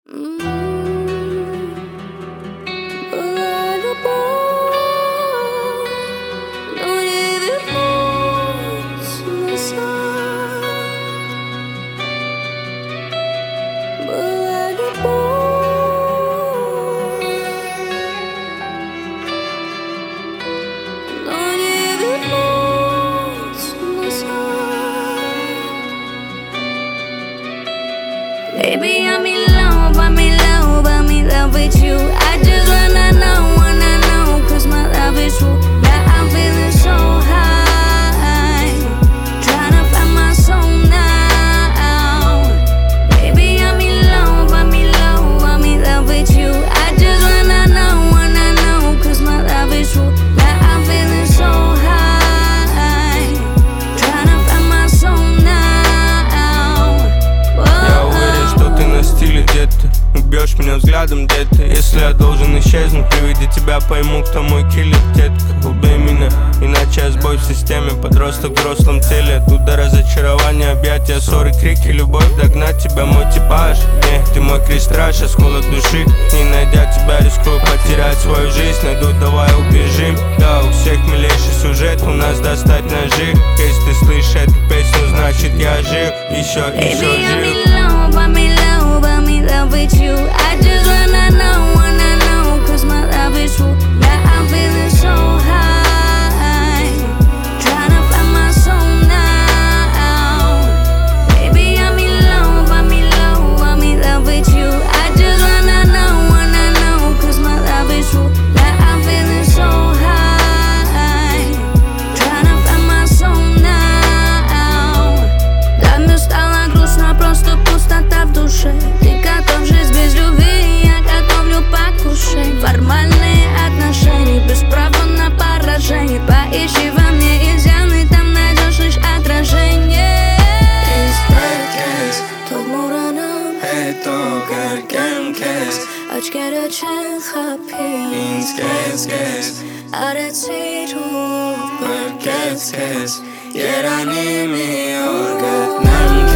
Была любовь, но не вернусь назад. Была любовь, но не вернусь назад. Baby, I'm in love, I'm in love, I'm in love with you. I just wanna know, cause my love is true. Yeah, I'm feeling so high, tryna find my soul now. Baby, I'm in love, I'm in love, I'm in love with you. I just wanna know, cause my love is true. Yeah, I'm feeling so high, tryna find my soul now. Я уверен, что ты на стиле где-то. Убьешь меня взглядом, детка. Если я должен исчезнуть, при виде тебя пойму, кто мой киллер, детка. Убей меня, иначе я сбой в системе. Подросток в взрослом теле. Тут до разочарования, объятия, ссоры, крики, любовь. Догнать тебя мой типаж. Не, ты мой крестраж, осколок души. Не найдя тебя, рискую потерять свою жизнь. Найду, давай убежим. Да, у всех милейший сюжет, у нас достать ножи. Если ты слышишь эту песню, значит я жив. Еще Baby, жив. I'm in love, I'm in love, I'm in love with you. I just wanna know, cause my love is true. Yeah, I'm feeling so high, tryna find my soul now. Baby, I'm in love, I'm in love, I'm in love with you. I just wanna know, cause my love is true. Yeah, I'm feeling so high, tryna find my soul now. Для меня стало грустно, просто пустота в душе. Ты готов жить без любви, я готовлю покушать. Формальные отношения, без права на поражение. Поищи во мне изъяны, там найдешь лишь отражение. Из Томуранам Это Каркенкес, Очкера Чехапи Инскес, Арециру Паркескес, Ераними Оргатнам.